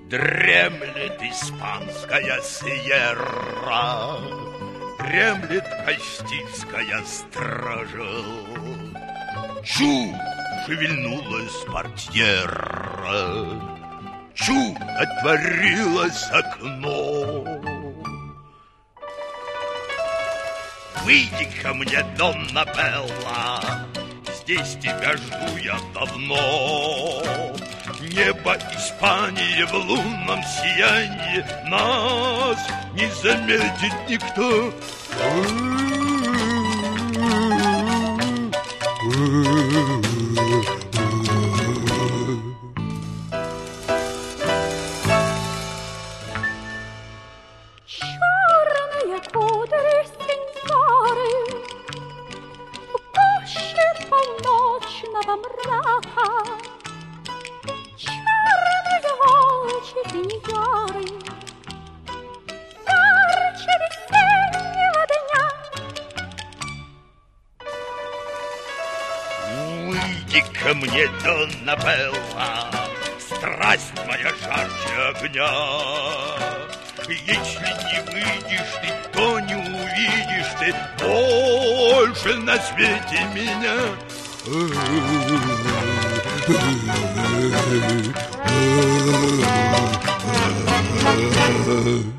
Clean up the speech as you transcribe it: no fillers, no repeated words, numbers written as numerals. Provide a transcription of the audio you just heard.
Дремлет испанская сьерра, дремлет кастильская стража. Чу! Шевельнулась портьера, чу! Отворилось окно. Выйди ко мне, Донна Белла, здесь тебя жду я давно. Небо Испании в лунном сиянии, нас не заметит никто. Черные кудри сеньоры в гуще полночного мрака, черные очи сеньоры ярче весеннего дня. Выйди ко мне, Донна Белла, страсть моя жарче огня. Если не выйдешь ты, то не увидишь ты больше на свете меня.